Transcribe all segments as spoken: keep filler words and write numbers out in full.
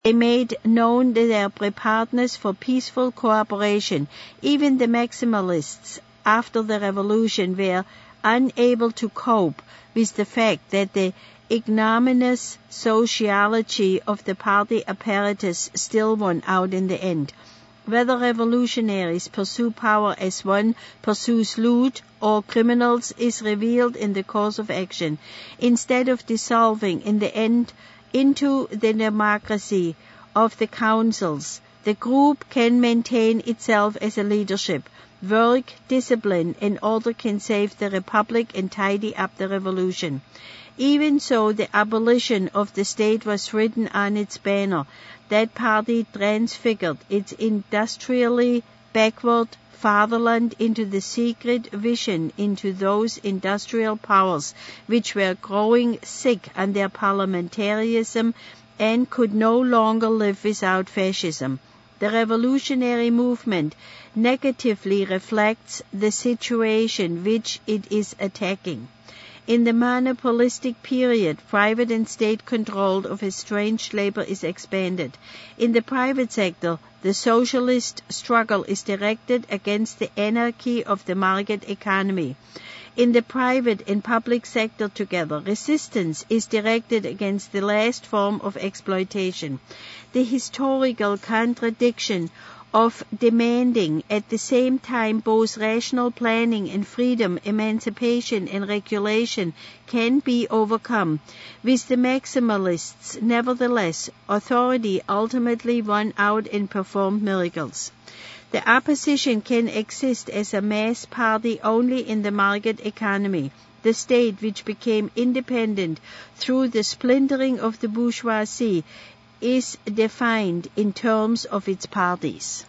They made known their preparedness for peaceful cooperation. Even the maximalists after the revolution were unable to cope with the fact that the ignominious sociology of the party apparatus still won out in the end. Whether revolutionaries pursue power as one pursues loot or criminals is revealed in the course of action. Instead of dissolving in the end into the democracy of the councils, the group can maintain itself as a leadership. Work, discipline, and order can save the republic and tidy up the revolution. Even so, the abolition of the state was written on its banner. That party transfigured its industrially backward fatherland into the secret vision into those industrial powers which were growing sick on their parliamentarism and could no longer live without fascism. The revolutionary movement negatively reflects the situation which it is attacking. In the monopolistic period, private and state control of estranged labor is expanded. In the private sector, the socialist struggle is directed against the anarchy of the market economy. In the private and public sector together, resistance is directed against the last form of exploitation. The historical contradiction of demanding at the same time both rational planning and freedom, emancipation and regulation can be overcome. With the maximalists, nevertheless, authority ultimately won out and performed miracles. The opposition can exist as a mass party only in the market economy. The state, which became independent through the splintering of the bourgeoisie, is defined in terms of its parties.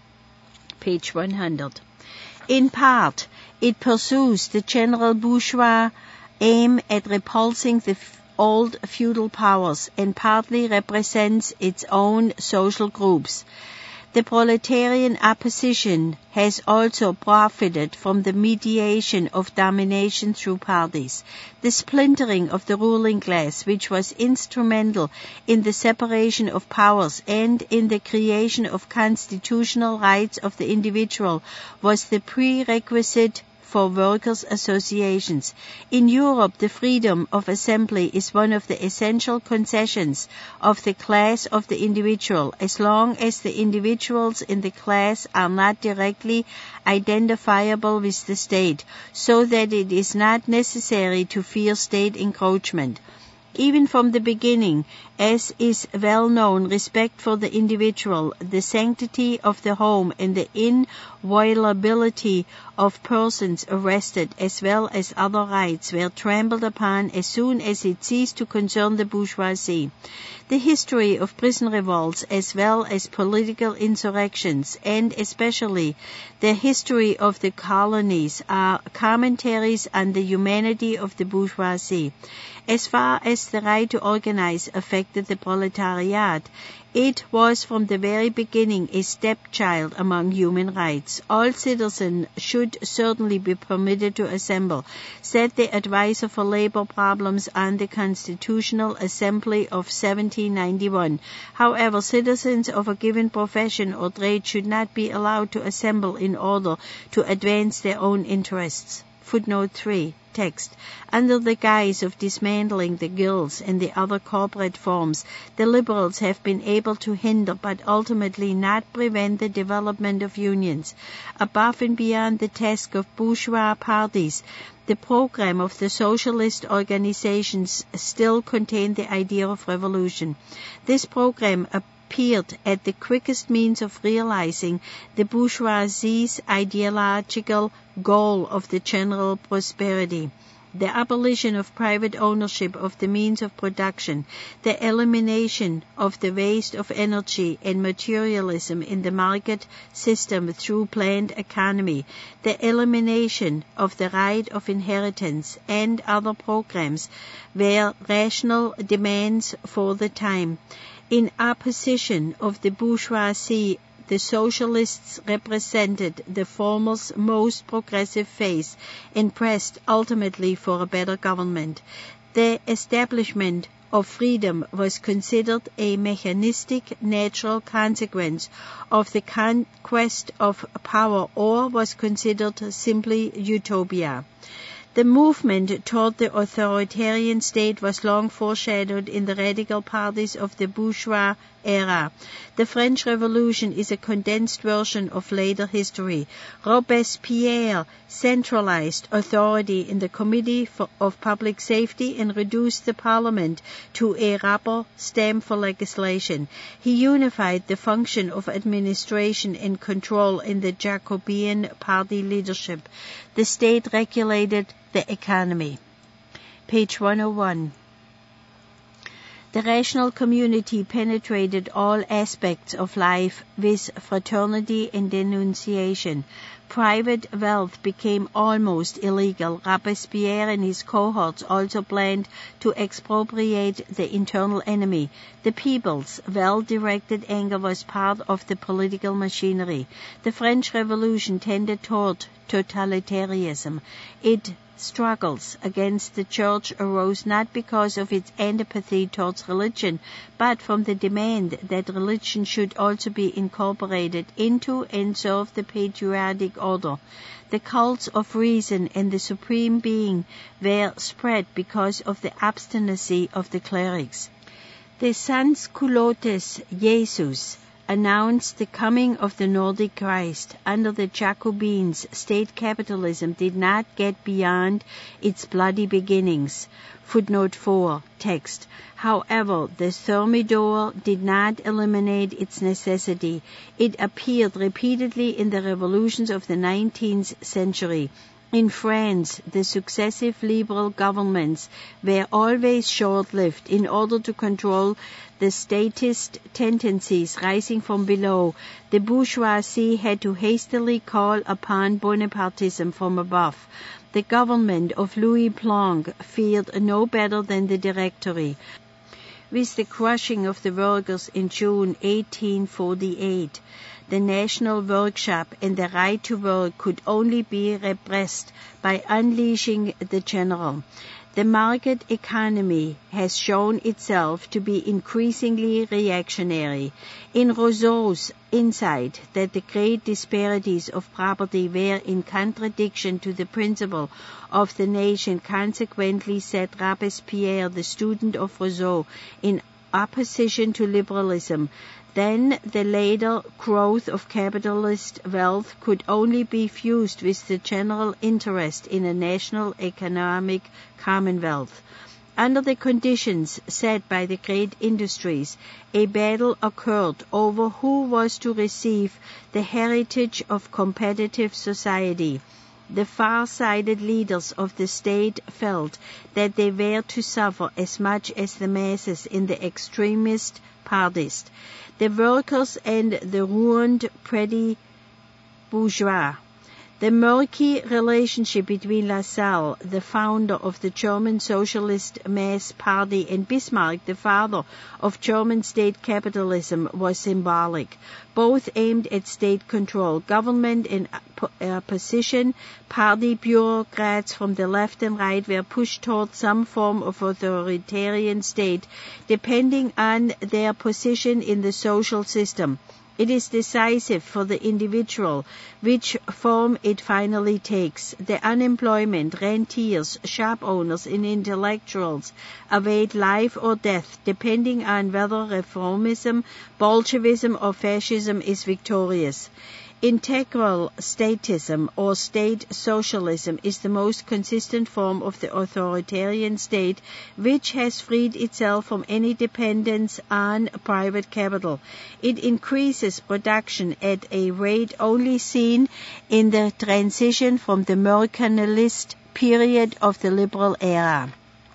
Page one hundred. In part, it pursues the general bourgeois aim at repulsing the f- old feudal powers and partly represents its own social groups. The proletarian opposition has also profited from the mediation of domination through parties. The splintering of the ruling class, which was instrumental in the separation of powers and in the creation of constitutional rights of the individual, was the prerequisite for workers' associations. In Europe, the freedom of assembly is one of the essential concessions of the class of the individual, as long as the individuals in the class are not directly identifiable with the state, so that it is not necessary to fear state encroachment. Even from the beginning, as is well known, respect for the individual, the sanctity of the home, and the inviolability of persons arrested, as well as other rights, were trampled upon as soon as it ceased to concern the bourgeoisie. The history of prison revolts, as well as political insurrections, and especially the history of the colonies, are commentaries on the humanity of the bourgeoisie. As far as the right to organize affected the proletariat, it was from the very beginning a stepchild among human rights. All citizens should certainly be permitted to assemble, said the advisor for labor problems on the Constitutional Assembly of seventeen ninety-one. However, citizens of a given profession or trade should not be allowed to assemble in order to advance their own interests. Footnote three. Text. Under the guise of dismantling the guilds and the other corporate forms, the liberals have been able to hinder but ultimately not prevent the development of unions. Above and beyond the task of bourgeois parties, the program of the socialist organizations still contained the idea of revolution. This program appeared at the quickest means of realizing the bourgeoisie's ideological goal of the general prosperity. The abolition of private ownership of the means of production, the elimination of the waste of energy and materialism in the market system through planned economy, the elimination of the right of inheritance, and other programs were rational demands for the time. In opposition of the bourgeoisie, the socialists represented the former's most progressive phase and pressed ultimately for a better government. The establishment of freedom was considered a mechanistic natural consequence of the conquest of power or was considered simply utopia. The movement toward the authoritarian state was long foreshadowed in the radical parties of the bourgeois era. The French Revolution is a condensed version of later history. Robespierre centralized authority in the Committee for, of Public Safety and reduced the parliament to a rubber stamp for legislation. He unified the function of administration and control in the Jacobin party leadership. The state regulated the economy. Page one oh one. The rational community penetrated all aspects of life with fraternity and denunciation. Private wealth became almost illegal. Robespierre and his cohorts also planned to expropriate the internal enemy. The people's well-directed anger was part of the political machinery. The French Revolution tended toward totalitarianism. It struggles against the church arose not because of its antipathy towards religion, but from the demand that religion should also be incorporated into and serve the patriotic order. The cults of reason and the supreme being were spread because of the obstinacy of the clerics. The sans-culottes Jesus announced the coming of the Nordic Christ. Under the Jacobins, state capitalism did not get beyond its bloody beginnings. Footnote four, text. However, the Thermidor did not eliminate its necessity. It appeared repeatedly in the revolutions of the nineteenth century. In France, the successive liberal governments were always short-lived. In order to control the statist tendencies rising from below, the bourgeoisie had to hastily call upon Bonapartism from above. The government of Louis Blanc fared no better than the Directory. With the crushing of the workers in June eighteen forty-eight, the National Workshop and the right to work could only be repressed by unleashing the general. The market economy has shown itself to be increasingly reactionary. In Rousseau's insight that the great disparities of property were in contradiction to the principle of the nation consequently set Robespierre, the student of Rousseau, in opposition to liberalism. Then the later growth of capitalist wealth could only be fused with the general interest in a national economic commonwealth. Under the conditions set by the great industries, a battle occurred over who was to receive the heritage of competitive society. The far-sighted leaders of the state felt that they were to suffer as much as the masses in the extremist parties, the workers and the ruined petty bourgeois. The murky relationship between Lassalle, the founder of the German Socialist Mass Party, and Bismarck, the father of German state capitalism, was symbolic. Both aimed at state control. Government and opposition party bureaucrats from the left and right were pushed toward some form of authoritarian state, depending on their position in the social system. It is decisive for the individual which form it finally takes. The unemployment, rentiers, shop owners, and intellectuals await life or death, depending on whether reformism, Bolshevism, or fascism is victorious. Integral statism or state socialism is the most consistent form of the authoritarian state which has freed itself from any dependence on private capital. It increases production at a rate only seen in the transition from the mercantilist period of the liberal era.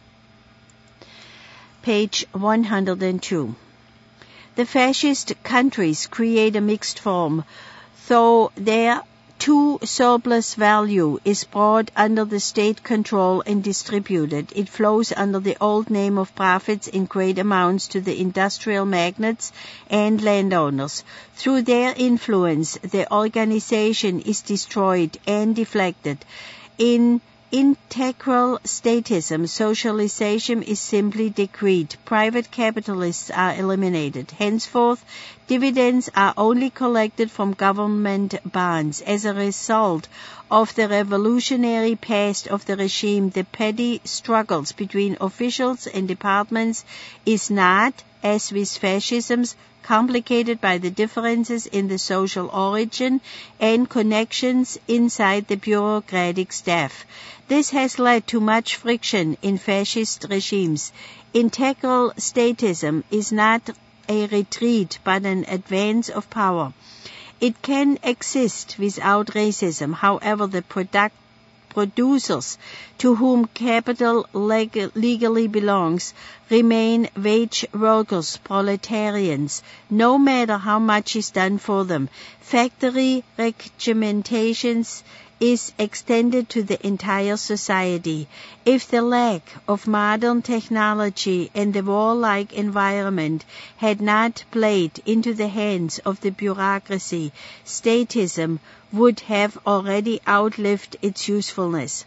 Page one hundred two. The fascist countries create a mixed form, though their true surplus value is brought under the state control and distributed. It flows under the old name of profits in great amounts to the industrial magnates and landowners. Through their influence, the organization is destroyed and deflected in integral statism, socialization is simply decreed. Private capitalists are eliminated. Henceforth, dividends are only collected from government bonds. As a result of the revolutionary past of the regime, the petty struggles between officials and departments is not, as with fascisms, complicated by the differences in the social origin and connections inside the bureaucratic staff. This has led to much friction in fascist regimes. Integral statism is not a retreat but an advance of power. It can exist without racism. However, the product producers to whom capital leg- legally belongs remain wage workers, proletarians, no matter how much is done for them. Factory regimentations is extended to the entire society. If the lack of modern technology and the warlike environment had not played into the hands of the bureaucracy, statism would have already outlived its usefulness.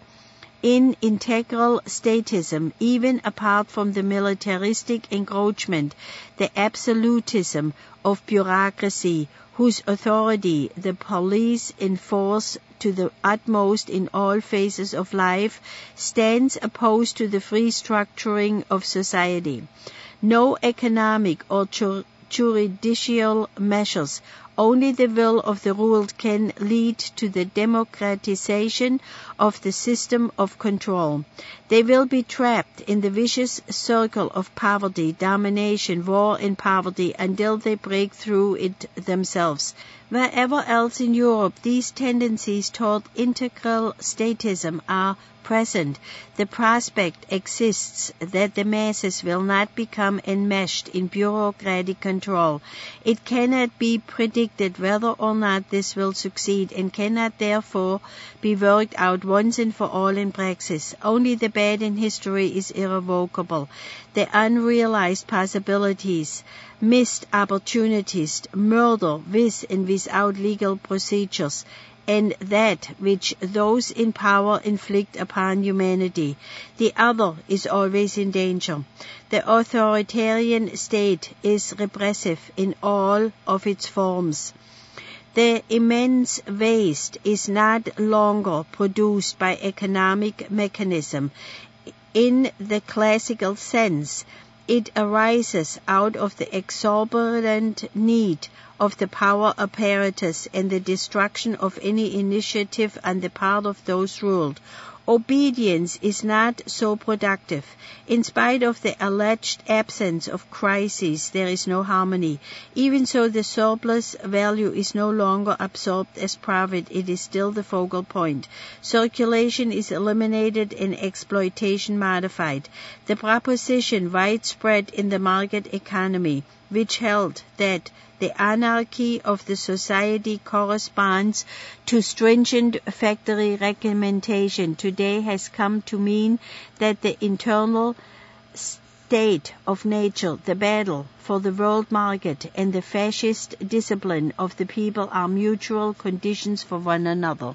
In integral statism, even apart from the militaristic encroachment, the absolutism of bureaucracy, whose authority the police enforce to the utmost in all phases of life, stands opposed to the free structuring of society. No economic or ju- judicial measures, only the will of the ruled, can lead to the democratization of the system of control. They will be trapped in the vicious circle of poverty, domination, war, and poverty until they break through it themselves. Wherever else in Europe these tendencies toward integral statism are present, the prospect exists that the masses will not become enmeshed in bureaucratic control. It cannot be predicted whether or not this will succeed and cannot therefore be worked out once and for all in praxis. Only the bad in history is irrevocable. The unrealized possibilities, missed opportunities, murder with and without legal procedures, and that which those in power inflict upon humanity. The other is always in danger. The authoritarian state is repressive in all of its forms. The immense waste is not longer produced by economic mechanism. In the classical sense, it arises out of the exorbitant need of the power apparatus and the destruction of any initiative on the part of those ruled. Obedience is not so productive. In spite of the alleged absence of crises, there is no harmony. Even so, the surplus value is no longer absorbed as profit. It is still the focal point. Circulation is eliminated and exploitation modified. The proposition widespread in the market economy, which held that the anarchy of the society corresponds to stringent factory regimentation, today has come to mean that the internal state of nature, the battle for the world market, and the fascist discipline of the people are mutual conditions for one another.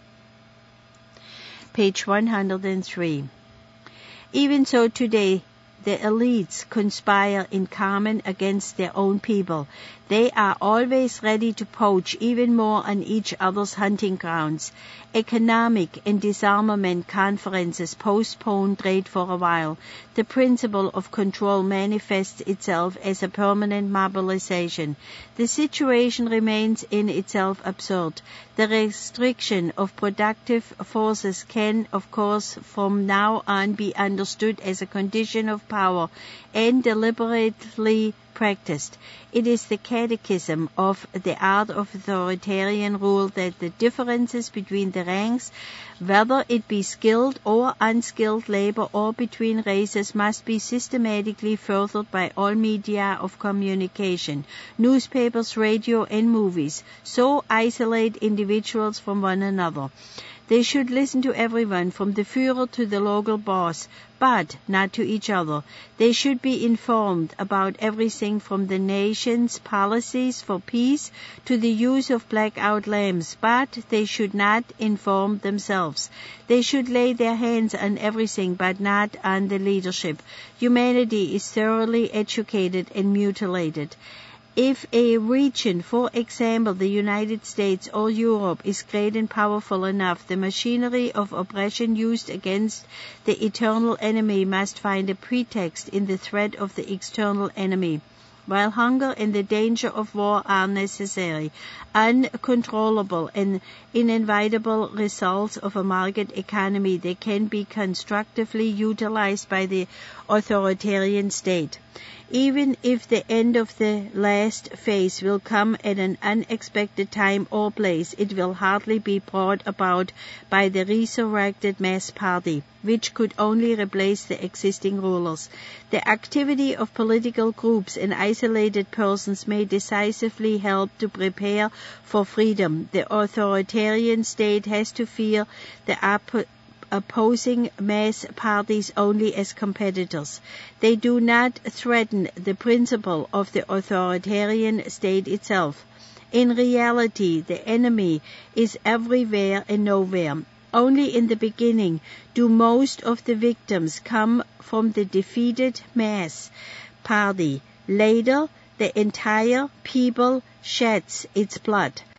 Page one hundred three. Even so, today, the elites conspire in common against their own people. They are always ready to poach even more on each other's hunting grounds. Economic and disarmament conferences postpone trade for a while. The principle of control manifests itself as a permanent mobilization. The situation remains in itself absurd. The restriction of productive forces can, of course, from now on be understood as a condition of power and deliberately practiced. It is the catechism of the art of authoritarian rule that the differences between the ranks, whether it be skilled or unskilled labor or between races, must be systematically furthered by all media of communication, newspapers, radio, and movies, so isolate individuals from one another. They should listen to everyone, from the Führer to the local boss, but not to each other. They should be informed about everything from the nation's policies for peace to the use of blackout lamps, but they should not inform themselves. They should lay their hands on everything, but not on the leadership. Humanity is thoroughly educated and mutilated. If a region, for example the United States or Europe, is great and powerful enough, the machinery of oppression used against the eternal enemy must find a pretext in the threat of the external enemy. While hunger and the danger of war are necessary, uncontrollable and inevitable results of a market economy, they can be constructively utilized by the authoritarian state. Even if the end of the last phase will come at an unexpected time or place, it will hardly be brought about by the resurrected mass party, which could only replace the existing rulers. The activity of political groups and isolated persons may decisively help to prepare for freedom. The authoritarian state has to fear the opposition opposing mass parties only as competitors. They do not threaten the principle of the authoritarian state itself. In reality, the enemy is everywhere and nowhere. Only in the beginning do most of the victims come from the defeated mass party. Later, the entire people sheds its blood.